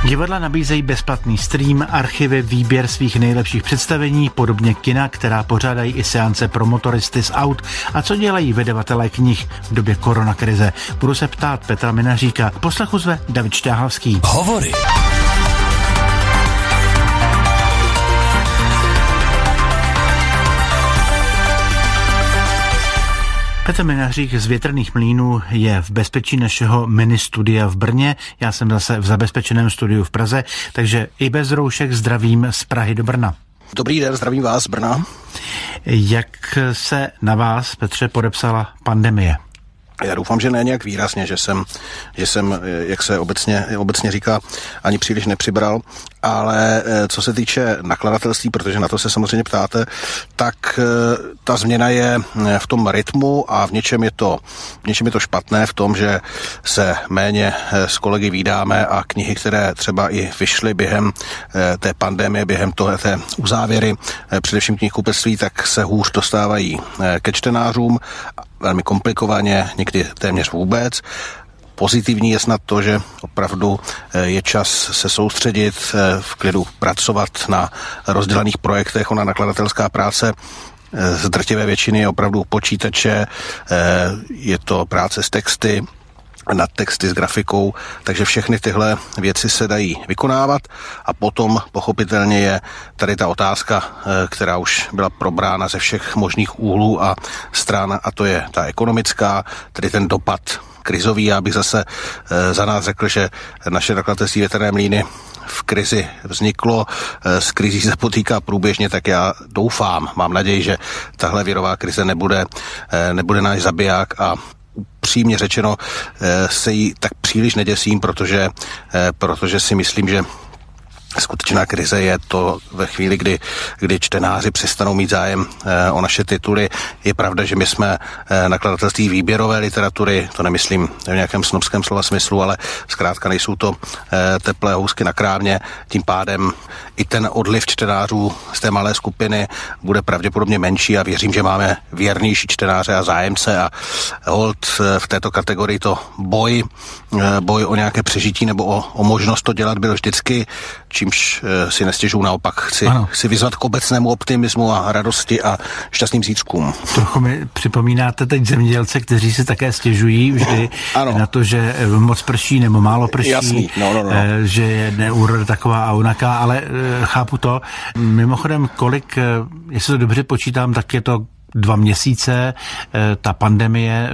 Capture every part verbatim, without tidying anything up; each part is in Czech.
Divadla nabízejí bezplatný stream, archivy, výběr svých nejlepších představení, podobně kina, která pořádají i seance pro motoristy z aut. A co dělají vydavatelé knih v době koronakrize? Budu se ptát Petra Minaříka. Poslechu zve David Šťáhavský. Hovory. Petr Minařík z Větrných mlýnů je v bezpečí našeho mini studia v Brně. Já jsem zase v zabezpečeném studiu v Praze, takže i bez roušek zdravím z Prahy do Brna. Dobrý den, zdravím vás z Brna. Jak se na vás, Petře, podepsala pandemie? Já doufám, že ne nějak výrazně, že jsem, že jsem, jak se obecně, obecně říká, ani příliš nepřibral, ale co se týče nakladatelství, protože na to se samozřejmě ptáte, tak ta změna je v tom rytmu a v něčem je to, v něčem je to špatné, v tom, že se méně s kolegy vídáme a knihy, které třeba i vyšly během té pandemie, během toho, té uzávěry, především knihkupectví, tak se hůř dostávají ke čtenářům, velmi komplikovaně, někdy téměř vůbec. Pozitivní je snad to, že opravdu je čas se soustředit, v klidu pracovat na rozdělaných projektech. Ona nakladatelská práce z drtivé většiny je opravdu počítače, je to práce s texty, nad texty s grafikou, takže všechny tyhle věci se dají vykonávat a potom pochopitelně je tady ta otázka, která už byla probrána ze všech možných úhlů a stran, a to je ta ekonomická, tedy ten dopad krizový. Já bych zase za nás řekl, že naše nakladatelství Větrné mlýny v krizi vzniklo, s krizí se potýká průběžně, tak já doufám, mám naději, že tahle virová krize nebude, nebude náš zabiják a upřímně řečeno se jí tak příliš neděsím, protože, protože si myslím, že skutečná krize je to ve chvíli, kdy, kdy čtenáři přestanou mít zájem eh, o naše tituly. Je pravda, že my jsme eh, nakladatelství výběrové literatury, to nemyslím v nějakém snobském slova smyslu, ale zkrátka nejsou to eh, teplé housky na krávně. Tím pádem i ten odliv čtenářů z té malé skupiny bude pravděpodobně menší a věřím, že máme věrnější čtenáře a zájemce a hold eh, v této kategorii to boj, eh, boj o nějaké přežití nebo o, o možnost to dělat byl vždycky, čímž si nestěžuju, naopak chci, chci vyzvat k obecnému optimismu a radosti a šťastným zítřkům. Trochu mi připomínáte teď zemědělce, kteří si také stěžují vždy na to, že moc prší nebo málo prší, Jasný. No, no, no. že je úroda taková a onaká, ale chápu to. Mimochodem, kolik, jestli to dobře počítám, tak je to dva měsíce, ta pandemie,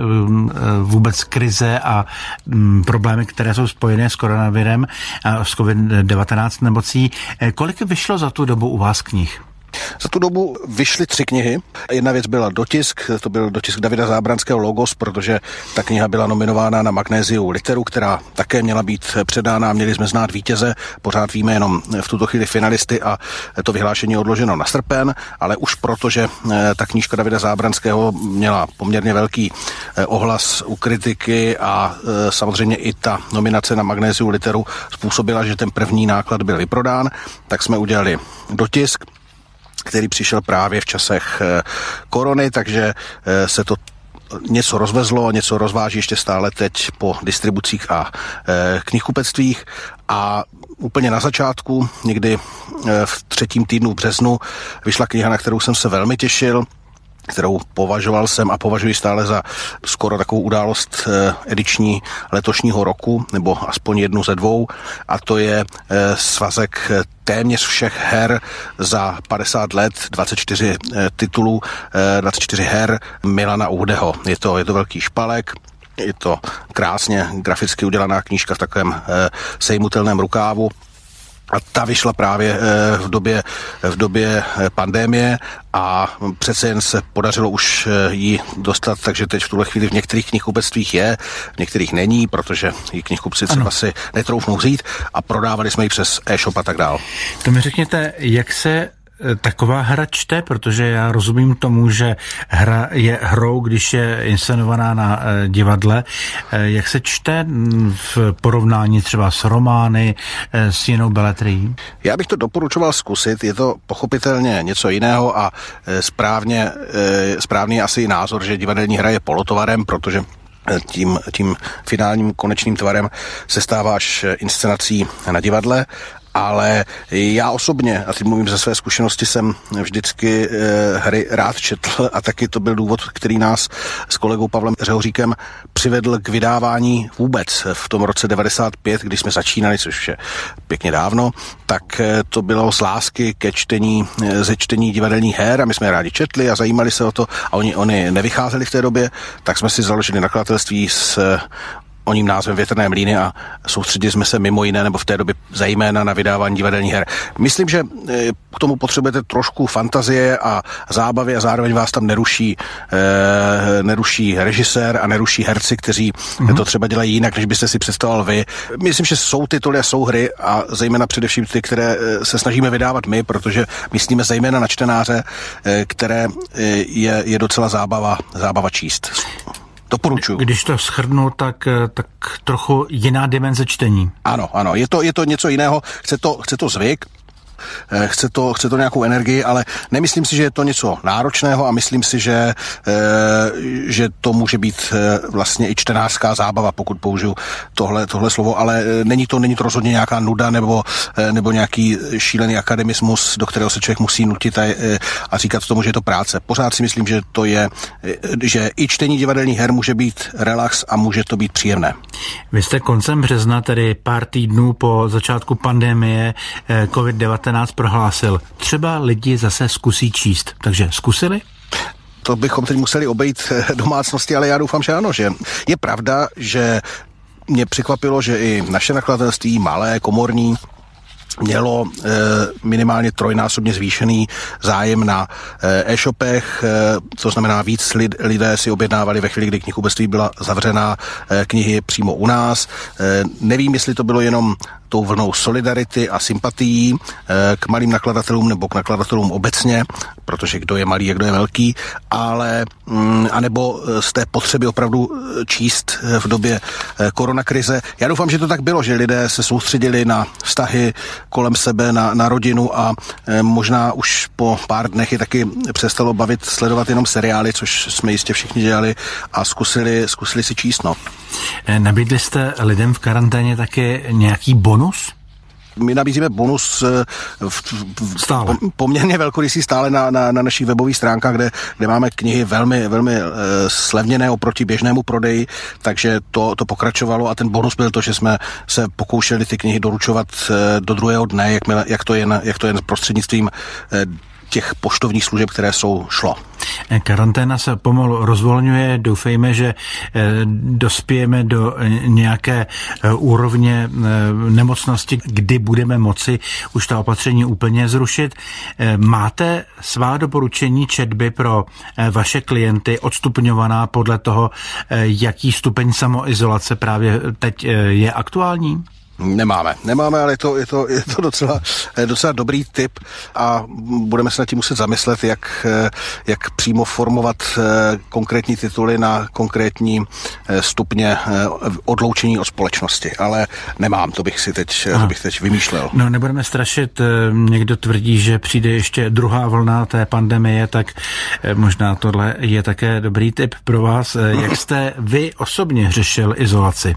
vůbec krize a problémy, které jsou spojené s koronavirem a s covid devatenáct nemocí. Kolik vyšlo za tu dobu u vás knih? Za tu dobu vyšly tři knihy. Jedna věc byla dotisk, to byl dotisk Davida Zábranského Logos, protože ta kniha byla nominována na Magnéziu Literu, která také měla být předána. Měli jsme znát vítěze, pořád víme jenom v tuto chvíli finalisty a to vyhlášení je odloženo na srpen, ale už protože ta knížka Davida Zábranského měla poměrně velký ohlas u kritiky a samozřejmě i ta nominace na Magnéziu Literu způsobila, že ten první náklad byl vyprodán, tak jsme udělali dotisk, který přišel právě v časech korony, takže se to něco rozvezlo, něco rozváží ještě stále teď po distribucích a knihkupectvích a úplně na začátku, někdy v třetím týdnu v březnu, vyšla kniha, na kterou jsem se velmi těšil, kterou považoval jsem a považuji stále za skoro takovou událost ediční letošního roku, nebo aspoň jednu ze dvou, a to je svazek téměř všech her za padesát let, dvacet čtyři titulů, dvacet čtyři her Milana Uhdeho. Je to, je to velký špalek, je to krásně graficky udělaná knížka v takovém sejmutelném rukávu. A ta vyšla právě v době, v době pandemie a přece jen se podařilo už ji dostat, takže teď v tuhle chvíli v některých knihkupectvích je, v některých není, protože ji knihkupci třeba si netroufnou vzít a prodávali jsme ji přes e-shop a tak dál. To mi řekněte, jak se taková hra čte, protože já rozumím tomu, že hra je hrou, když je inscenovaná na divadle. Jak se čte v porovnání třeba s romány, s jinou beletrií? Já bych to doporučoval zkusit, je to pochopitelně něco jiného a správně, správný je asi názor, že divadelní hra je polotovarem, protože tím, tím finálním konečným tvarem se stává až inscenací na divadle. Ale já osobně, a teď mluvím ze své zkušenosti, jsem vždycky e, hry rád četl a taky to byl důvod, který nás s kolegou Pavlem Řehoříkem přivedl k vydávání vůbec v tom roce devadesát pět, když jsme začínali, což je pěkně dávno, tak e, to bylo z lásky ke čtení, e, ze čtení divadelních her a my jsme je rádi četli a zajímali se o to a oni, oni nevycházeli v té době, tak jsme si založili nakladatelství s oním názvem Větrné mlýny a soustředili jsme se mimo jiné, nebo v té době zejména na vydávání divadelních her. Myslím, že k tomu potřebujete trošku fantazie a zábavy a zároveň vás tam neruší, eh, neruší režisér a neruší herci, kteří mm-hmm. to třeba dělají jinak, než byste si představoval vy. Myslím, že jsou tituly a jsou hry a zejména především ty, které se snažíme vydávat my, protože myslíme zejména na čtenáře, eh, které je, je docela zábava, zábava číst. Doporučuji. Když to shrnu, tak, tak trochu jiná dimenze čtení. Ano, ano, je to, je to něco jiného, chce to, chce to zvyk, chce to, chce to nějakou energii, ale nemyslím si, že je to něco náročného a myslím si, že, že to může být vlastně i čtenářská zábava, pokud použiju tohle, tohle slovo, ale není to, není to rozhodně nějaká nuda nebo, nebo nějaký šílený akademismus, do kterého se člověk musí nutit a, a říkat tomu, že je to práce. Pořád si myslím, že to je, že i čtení divadelních her může být relax a může to být příjemné. Vy jste koncem března, tedy pár týdnů po začátku pandemie covid devatenáct prohlásil, třeba lidi zase zkusí číst. Takže zkusili? To bychom teď museli obejít domácnosti, ale já doufám, že ano, že je pravda, že mě překvapilo, že i naše nakladatelství, malé, komorní, mělo e, minimálně trojnásobně zvýšený zájem na e, e-shopech, e, to znamená víc lid, lidé si objednávali ve chvíli, kdy knihkupectví byla zavřená, e, knihy přímo u nás. E, nevím, jestli to bylo jenom tou vlnou solidarity a sympatií e, k malým nakladatelům nebo k nakladatelům obecně, protože kdo je malý a kdo je velký, ale mm, anebo z té potřeby opravdu číst v době e, koronakrize. Já doufám, že to tak bylo, že lidé se soustředili na vztahy kolem sebe, na, na rodinu a e, možná už po pár dnech je taky přestalo bavit sledovat jenom seriály, což jsme jistě všichni dělali a zkusili, zkusili si číst, no. Nabídli jste lidem v karanténě taky nějaký bonus? My nabízíme bonus v, v, stále. poměrně velkorysý stále na, na, na našich webových stránkách, kde, kde máme knihy velmi, velmi uh, slevněné oproti běžnému prodeji, takže to, to pokračovalo a ten bonus byl to, že jsme se pokoušeli ty knihy doručovat uh, do druhého dne, jak, jak, to jen, jak to jen prostřednictvím uh, těch poštovních služeb, které jsou, šlo. Karanténa se pomalu rozvolňuje, doufejme, že dospějeme do nějaké úrovně nemocnosti, kdy budeme moci už ta opatření úplně zrušit. Máte svá doporučení četby pro vaše klienty odstupňovaná podle toho, jaký stupeň samoizolace právě teď je aktuální? Nemáme, nemáme, ale je to, je to, je to docela, docela dobrý tip a budeme se nad tím muset zamyslet, jak, jak přímo formovat konkrétní tituly na konkrétní stupně odloučení od společnosti, ale nemám, to bych si teď, to bych teď vymýšlel. No, nebudeme strašit, někdo tvrdí, že přijde ještě druhá vlna té pandemie, tak možná tohle je také dobrý tip pro vás. Jak jste vy osobně řešil izolaci?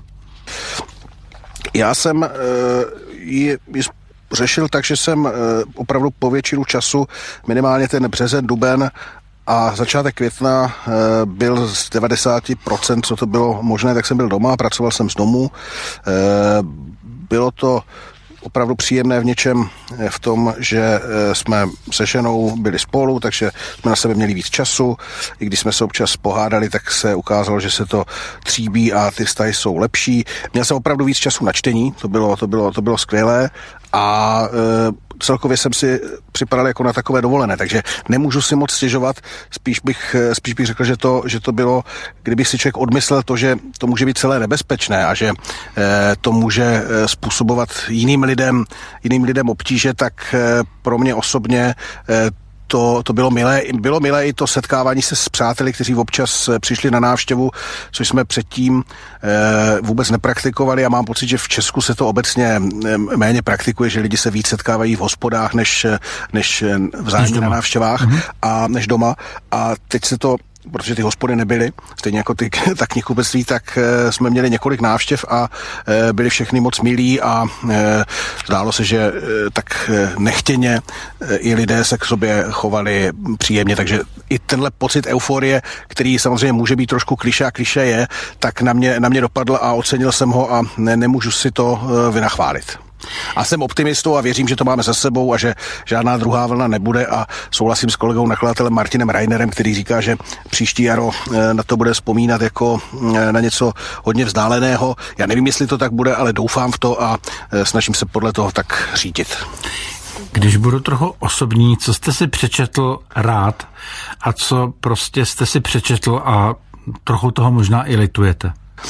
Já jsem uh, ji, ji řešil tak, že jsem uh, opravdu po většinu času, minimálně ten březen, duben a začátek května uh, byl z devadesát procent, co to bylo možné, tak jsem byl doma, pracoval jsem z domu. Uh, bylo to opravdu příjemné v něčem v tom, že jsme se ženou byli spolu, takže jsme na sebe měli víc času. I když jsme se občas pohádali, tak se ukázalo, že se to tříbí a ty vztahy jsou lepší. Měl jsem opravdu víc času na čtení, to bylo, to bylo, to bylo skvělé a e, celkově jsem si připadal jako na takové dovolené, takže nemůžu si moc stěžovat, spíš bych, spíš bych řekl, že to, že to bylo, kdyby si člověk odmyslel to, že to může být celé nebezpečné a že e, to může způsobovat jiným lidem, jiným lidem obtíže, tak e, pro mě osobně e, To, to bylo milé. Bylo milé i to setkávání se s přáteli, kteří občas přišli na návštěvu, což jsme předtím e, vůbec nepraktikovali a mám pocit, že v Česku se to obecně méně praktikuje, že lidi se víc setkávají v hospodách, než, než vzájemně na návštěvách mm-hmm. a než doma. A teď se to protože ty hospody nebyly, stejně jako ty, ta knihkupectví, tak jsme měli několik návštěv a byli všechny moc milí a zdálo se, že tak nechtěně i lidé se k sobě chovali příjemně, takže i tenhle pocit euforie, který samozřejmě může být trošku klišé a klišé je, tak na mě, na mě dopadl a ocenil jsem ho a ne, nemůžu si to vynachválit. A jsem optimistou a věřím, že to máme za sebou a že žádná druhá vlna nebude a souhlasím s kolegou nakladatelem Martinem Reinerem, který říká, že příští jaro na to bude vzpomínat jako na něco hodně vzdáleného. Já nevím, jestli to tak bude, ale doufám v to a snažím se podle toho tak řídit. Když budu trochu osobní, co jste si přečetl rád a co prostě jste si přečetl a trochu toho možná i litujete?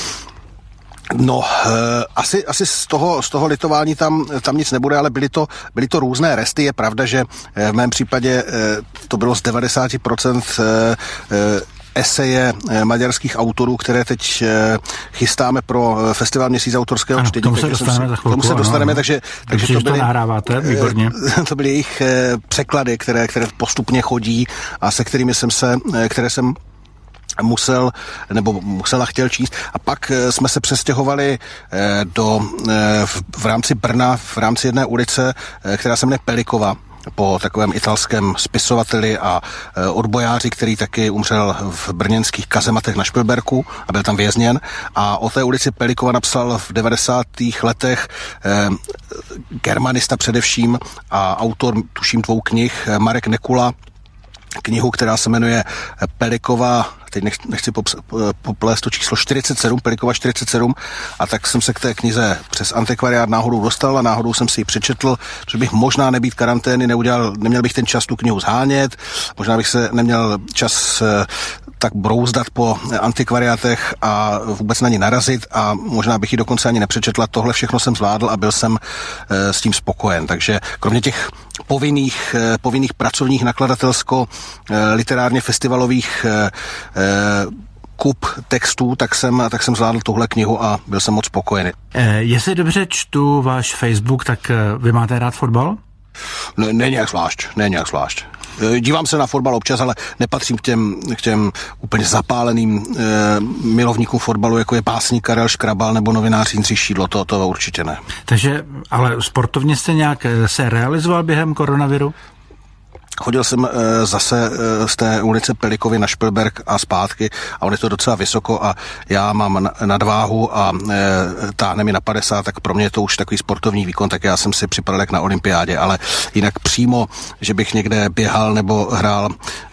No, e, asi, asi z toho, z toho litování tam, tam nic nebude, ale byly to, byly to různé resty. Je pravda, že v mém případě e, to bylo z devadesát procent e, e, eseje maďarských autorů, které teď chystáme pro festival Měsíc autorského ano, čtení. K tomu se dostaneme za chvilku. K tomu se dostaneme, ano. takže, takže Dobře, to byly, to nahráváte, výborně. To byly jejich překlady, které, které postupně chodí a se kterými jsem se, které jsem musel, nebo musel a chtěl číst. A pak jsme se přestěhovali do, v, v rámci Brna, v rámci jedné ulice, která se jmenuje Pelikova, po takovém italském spisovateli a odbojáři, který taky umřel v brněnských kazematech na Špilberku a byl tam vězněn. A o té ulici Pelikova napsal v devadesátých letech eh, germanista především a autor, tuším, dvou knih, Marek Nekula, knihu, která se jmenuje Pelikova, teď nech, nechci poplést to číslo čtyřicet sedm, Pelikova čtyřicet sedm, a tak jsem se k té knize přes antikvariát náhodou dostal a náhodou jsem si ji přečetl, že bych možná nebýt karantény neudělal, neměl bych ten čas tu knihu zhánět, možná bych se neměl čas tak brouzdat po antikvariátech a vůbec na ní narazit a možná bych ji dokonce ani nepřečetl. Tohle všechno jsem zvládl a byl jsem s tím spokojen. Takže kromě těch povinných, povinných pracovních nakladatelsko-literárně festivalových kup textů, tak jsem, tak jsem zvládl tuhle knihu a byl jsem moc spokojený. E, jestli dobře čtu váš Facebook, tak vy máte rád fotbal? Ne, ne nějak zvlášť, ne nějak zvlášť. Dívám se na fotbal občas, ale nepatřím k těm, k těm úplně zapáleným e, milovníkům fotbalu, jako je básník Karel Škrabal nebo novinář Jindřich Šídlo, to, to určitě ne. Takže, ale sportovně jste nějak se realizoval během koronaviru? Chodil jsem e, zase e, z té ulice Pelikovy na Špilberk a zpátky a on je to docela vysoko a já mám nadváhu a e, táhne mi na padesát, tak pro mě je to už takový sportovní výkon, tak já jsem si připadal jak na olympiádě, ale jinak přímo, že bych někde běhal nebo hrál,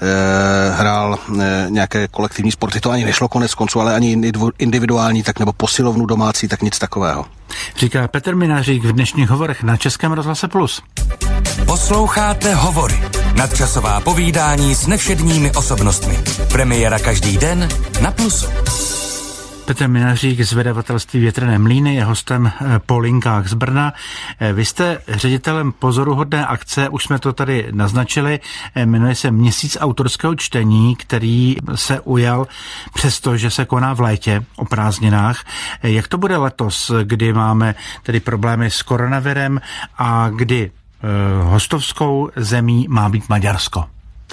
e, hrál e, nějaké kolektivní sporty, to ani nešlo konec konců, ale ani individuální, tak nebo posilovnu domácí, tak nic takového. Říká Petr Minařík v dnešních hovorech na Českém rozhlase Plus. Posloucháte Hovory, nadčasová povídání s nevšedními osobnostmi. Premiéra každý den na Plusu. Petr Minařík z vydavatelství Větrné mlýny je hostem po linkách z Brna. Vy jste ředitelem pozoruhodné akce, už jsme to tady naznačili, jmenuje se Měsíc autorského čtení, který se ujal přesto, že se koná v létě o prázdninách. Jak to bude letos, kdy máme tedy problémy s koronavirem a kdy eh, hostovskou zemí má být Maďarsko?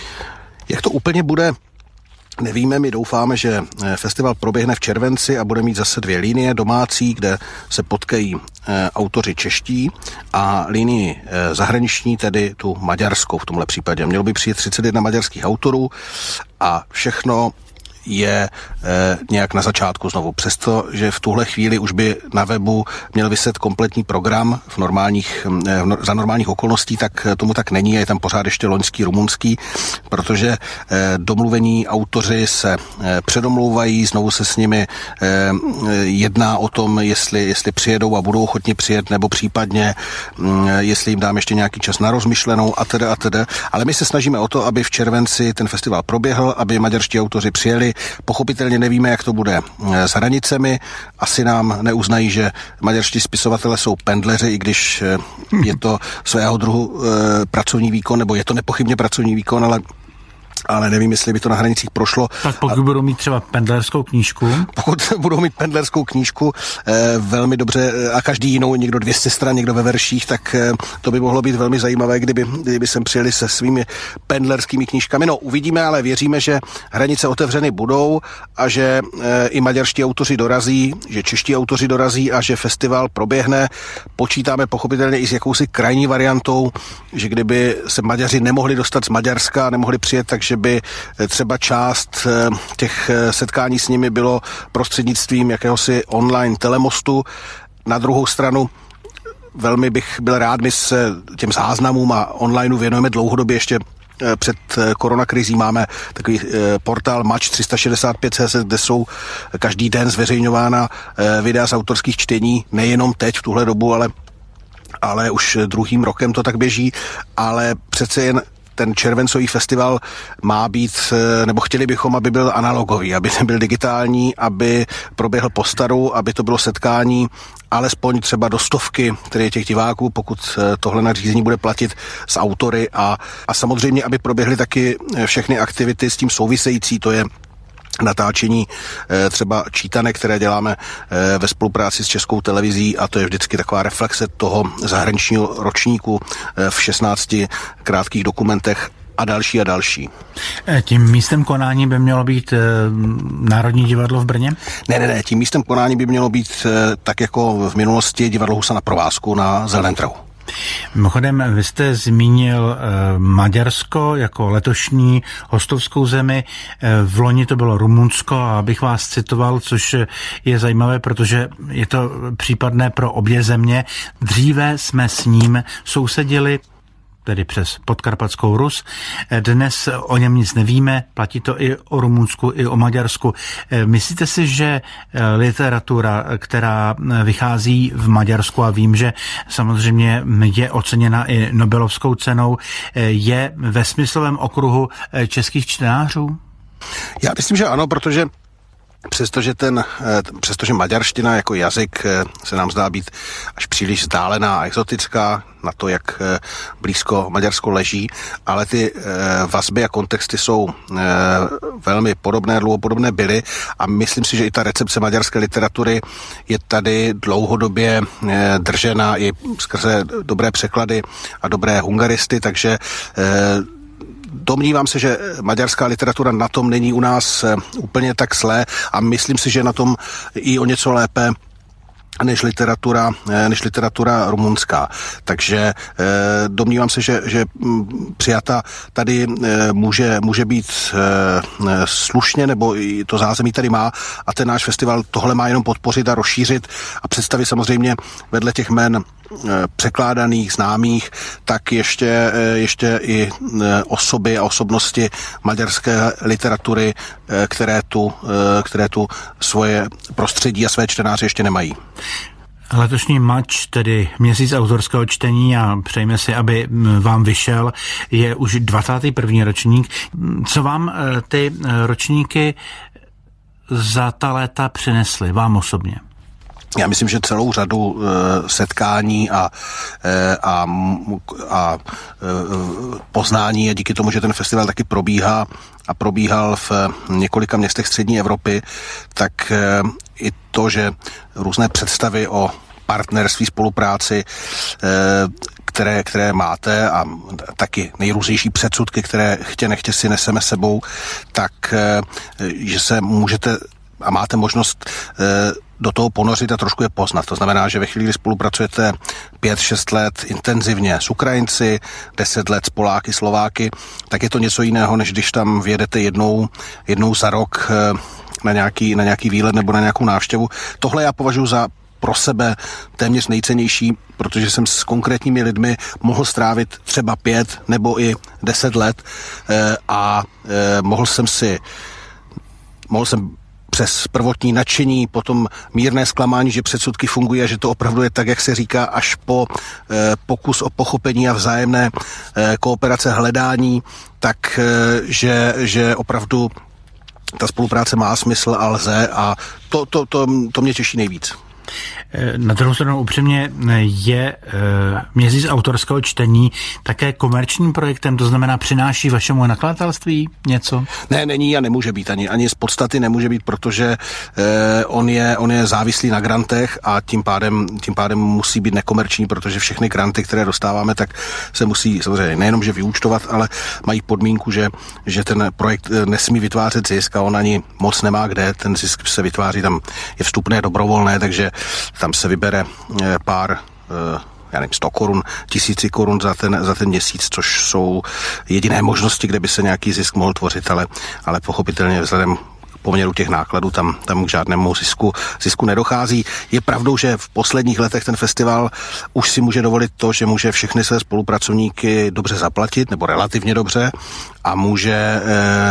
Jak to úplně bude? Nevíme, my doufáme, že festival proběhne v červenci a bude mít zase dvě linie domácí, kde se potkají e, autoři čeští a linii e, zahraniční, tedy tu maďarskou v tomhle případě. Mělo by přijet třicet jedna maďarských autorů a všechno je e, nějak na začátku znovu. Přesto, že v tuhle chvíli už by na webu měl vyset kompletní program v normálních, e, v, za normálních okolností, tak tomu tak není. Je tam pořád ještě loňský, rumunský, protože e, domluvení autoři se e, předomlouvají, znovu se s nimi e, jedná o tom, jestli, jestli přijedou a budou ochotni přijet, nebo případně e, jestli jim dám ještě nějaký čas na rozmyšlenou a teda a teda. Ale my se snažíme o to, aby v červenci ten festival proběhl, aby maďarští autoři přijeli. Pochopitelně nevíme, jak to bude s hranicemi. Asi nám neuznají, že maďarští spisovatelé jsou pendleři, i když je to svého druhu pracovní výkon, nebo je to nepochybně pracovní výkon, ale ale nevím, jestli by to na hranicích prošlo. Tak pokud a, budou mít třeba pendlerskou knížku? Pokud budou mít pendlerskou knížku eh, velmi dobře a každý jinou, někdo dvě stě stran, někdo ve verších, tak eh, to by mohlo být velmi zajímavé, kdyby, kdyby sem přijeli se svými pendlerskými knížkami. No, uvidíme, ale věříme, že hranice otevřeny budou a že eh, i maďarští autoři dorazí, že čeští autoři dorazí a že festival proběhne. Počítáme pochopitelně i s jakousi krajní variantou, že kdyby se Maďaři nemohli dostat z Maďarska, nemohli přijet, takže by třeba část těch setkání s nimi bylo prostřednictvím jakéhosi online telemostu. Na druhou stranu velmi bych byl rád, my se těm záznamům a onlineu věnujeme dlouhodobě ještě před koronakrizí. Máme takový portál Match tři sta šedesát pět tečka cé zet, kde jsou každý den zveřejňována videa z autorských čtení, nejenom teď v tuhle dobu, ale, ale už druhým rokem to tak běží, ale přece jen ten červencový festival má být, nebo chtěli bychom, aby byl analogový, aby nebyl digitální, aby proběhl po staru, aby to bylo setkání alespoň třeba do stovky, tedy těch diváků, pokud tohle nařízení bude platit s autory a, a samozřejmě, aby proběhly taky všechny aktivity s tím související, to je natáčení třeba čítanek, které děláme ve spolupráci s Českou televizí a to je vždycky taková reflexe toho zahraničního ročníku v šestnácti krátkých dokumentech a další a další. Tím místem konání by mělo být Národní divadlo v Brně? Ne, ne, ne, tím místem konání by mělo být tak jako v minulosti divadlo Husa na provázku na Zeleném trhu. Mimochodem, vy jste zmínil e, Maďarsko jako letošní hostovskou zemi. E, v loni to bylo Rumunsko a abych vás citoval, což je zajímavé, protože je to případné pro obě země. Dříve jsme s ním sousedili, tedy přes Podkarpatskou Rus. Dnes o něm nic nevíme, platí to i o Rumunsku, i o Maďarsku. Myslíte si, že literatura, která vychází v Maďarsku, a vím, že samozřejmě je oceněna i Nobelovskou cenou, je ve smyslovém okruhu českých čtenářů? Já myslím, že ano, protože Přestože, ten, přestože maďarština jako jazyk se nám zdá být až příliš vzdálená a exotická na to, jak blízko Maďarsko leží, ale ty vazby a kontexty jsou velmi podobné, dlouhopodobné byly a myslím si, že i ta recepce maďarské literatury je tady dlouhodobě držena i skrze dobré překlady a dobré hungaristy, takže domnívám se, že maďarská literatura na tom není u nás úplně tak zlé a myslím si, že na tom i o něco lépe než literatura, než literatura rumunská. Takže eh, domnívám se, že, že přijata tady eh, může, může být eh, slušně, nebo i to zázemí tady má a ten náš festival tohle má jenom podpořit a rozšířit a představit samozřejmě vedle těch jmen překládaných, známých, tak ještě, ještě i osoby a osobnosti maďarské literatury, které tu, které tu svoje prostředí a své čtenáře ještě nemají. Letošní Match, tedy měsíc autorského čtení a přejme si, aby vám vyšel, je už dvacátý první ročník. Co vám ty ročníky za ta léta přinesly, vám osobně? Já myslím, že celou řadu uh, setkání a, uh, a, a uh, poznání a díky tomu, že ten festival taky probíhá a probíhal v několika městech střední Evropy, tak uh, i to, že různé představy o partnerství, spolupráci, uh, které, které máte a taky nejrůznější předsudky, které chtě nechtě si neseme sebou, tak uh, že se můžete a máte možnost uh, do toho ponořit a trošku je poznat. To znamená, že ve chvíli, kdy spolupracujete pět šest let intenzivně s Ukrajinci, deset let s Poláky, Slováky, tak je to něco jiného, než když tam vjedete jednou, jednou za rok na nějaký, na nějaký výlet nebo na nějakou návštěvu. Tohle já považuji za pro sebe téměř nejcennější, protože jsem s konkrétními lidmi mohl strávit třeba pět nebo i deset let a mohl jsem si mohl jsem přes prvotní nadšení, potom mírné zklamání, že předsudky fungují a že to opravdu je tak, jak se říká, až po eh, pokus o pochopení a vzájemné eh, kooperace, hledání, tak eh, že, že opravdu ta spolupráce má smysl a lze a to, to, to, to mě těší nejvíc. Na druhou stranu upřímně je měsíc autorského čtení také komerčním projektem, to znamená přináší vašemu nakladatelství něco? Ne, není a nemůže být, ani, ani z podstaty nemůže být, protože eh, on, je, on je závislý na grantech a tím pádem, tím pádem musí být nekomerční, protože všechny granty, které dostáváme, tak se musí samozřejmě nejenom, že vyúčtovat, ale mají podmínku, že, že ten projekt nesmí vytvářet zisk a on ani moc nemá kde, ten zisk se vytváří, tam je vstupné dobrovolné, takže tam se vybere pár, já nevím, sto korun, tisíci korun za ten, za ten měsíc, což jsou jediné možnosti, kde by se nějaký zisk mohl tvořit, ale, ale pochopitelně vzhledem poměru těch nákladů tam, tam k žádnému zisku, zisku nedochází. Je pravdou, že v posledních letech ten festival už si může dovolit to, že může všechny své spolupracovníky dobře zaplatit, nebo relativně dobře, a může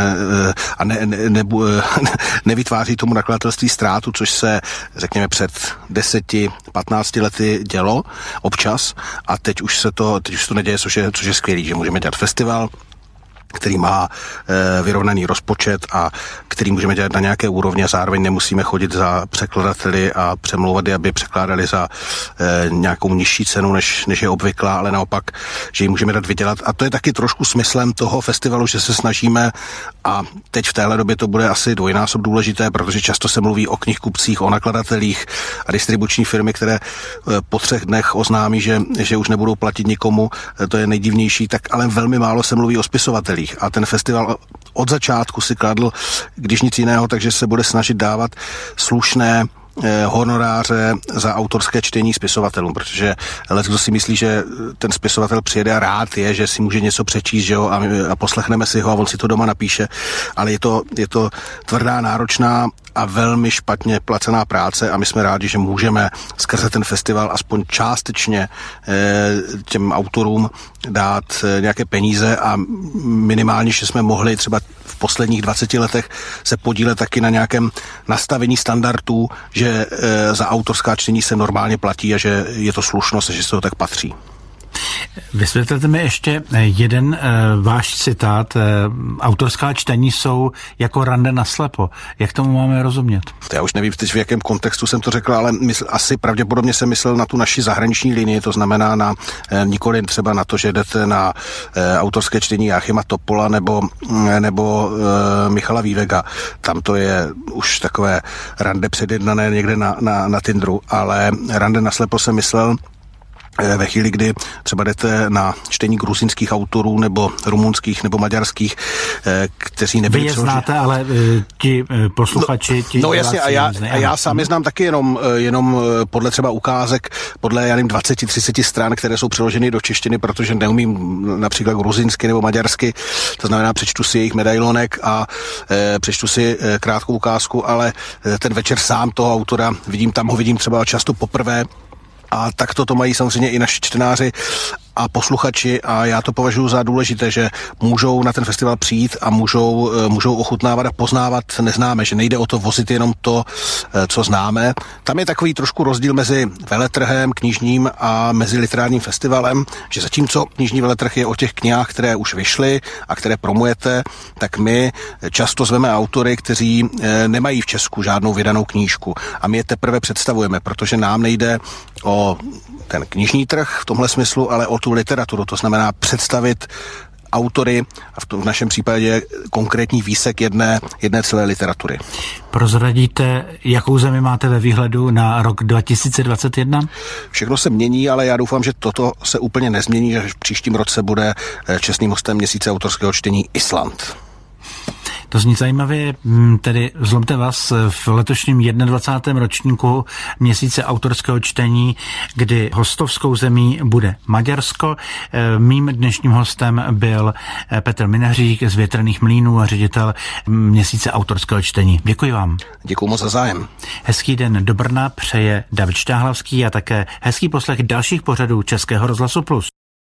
a ne, ne, ne, nevytváří tomu nakladatelství ztrátu, což se, řekněme, před deseti, patnácti lety dělo občas a teď už se to, teď už se to neděje, což je, což je skvělý, že můžeme dělat festival, který má e, vyrovnaný rozpočet a který můžeme dělat na nějaké úrovni a zároveň nemusíme chodit za překladateli a přemlouvat je, aby překládali za e, nějakou nižší cenu, než, než je obvyklá, ale naopak, že ji můžeme dát vydělat. A to je taky trošku smyslem toho festivalu, že se snažíme, a teď v téhle době to bude asi dvojnásob důležité, protože často se mluví o knihkupcích, o nakladatelích a distribuční firmy, které e, po třech dnech oznámí, že, že už nebudou platit nikomu, e, to je nejdivnější, tak ale velmi málo se mluví o spisovatelích. A ten festival od začátku si kladl, když nic jiného, takže se bude snažit dávat slušné eh, honoráře za autorské čtení spisovatelům, protože leckdo si myslí, že ten spisovatel přijede a rád je, že si může něco přečíst, že jo, a, a poslechneme si ho a on si to doma napíše, ale je to, je to tvrdá, náročná a velmi špatně placená práce a my jsme rádi, že můžeme skrze ten festival aspoň částečně e, těm autorům dát e, nějaké peníze a minimálně, že jsme mohli třeba v posledních dvaceti letech se podílet taky na nějakém nastavení standardů, že e, za autorská čtení se normálně platí a že je to slušnost a že se to tak patří. Vysvětlete mi ještě jeden e, váš citát. E, autorská čtení jsou jako rande naslepo. Jak tomu máme rozumět? To já už nevím teď, v jakém kontextu jsem to řekl, ale mysl, asi pravděpodobně jsem myslel na tu naši zahraniční linii, to znamená na e, nikoli třeba na to, že jdete na e, autorské čtení Jáchyma Topola nebo, e, nebo e, Michala Vývega. Tam to je už takové rande předjednané někde na, na, na Tinderu, ale rande naslepo jsem myslel ve chvíli, kdy třeba jdete na čtení gruzínských autorů nebo rumunských nebo maďarských, kteří nebyli... Vy je znáte, ale ti posluchači... Ti no, no jasně, a já, a já sám je znám taky jenom, jenom podle třeba ukázek, podle, já nevím, dvacet třicet stran, které jsou přeloženy do češtiny, protože neumím například gruzínsky nebo maďarsky, to znamená, přečtu si jejich medailonek a e, přečtu si e, krátkou ukázku, ale ten večer sám toho autora vidím, tam ho vidím třeba často poprvé. A tak to mají samozřejmě i naši čtenáři a posluchači a já to považuji za důležité, že můžou na ten festival přijít a můžou, můžou ochutnávat a poznávat neznáme, že nejde o to vozit jenom to, co známe. Tam je takový trošku rozdíl mezi veletrhem knižním a mezi literárním festivalem, že zatímco knižní veletrh je o těch knihách, které už vyšly a které promujete, tak my často zveme autory, kteří nemají v Česku žádnou vydanou knížku a my je teprve představujeme, protože nám nejde o ten knižní trh v tomhle smyslu, ale o tu literaturu, to znamená představit autory a v, tom, v našem případě konkrétní výsek jedné, jedné celé literatury. Prozradíte, jakou zemi máte ve výhledu na rok dva tisíce dvacet jedna? Všechno se mění, ale já doufám, že toto se úplně nezmění, že v příštím roce bude čestným hostem měsíce autorského čtení Island. To zní zajímavě, tedy zlomte vás v letošním dvacátém prvním ročníku měsíce autorského čtení, kdy hostovskou zemí bude Maďarsko. Mým dnešním hostem byl Petr Minařík z Větrných mlýnů a ředitel měsíce autorského čtení. Děkuji vám. Děkuji moc za zájem. Hezký den do Brna přeje David Štáhlavský a také hezký poslech dalších pořadů Českého rozhlasu Plus.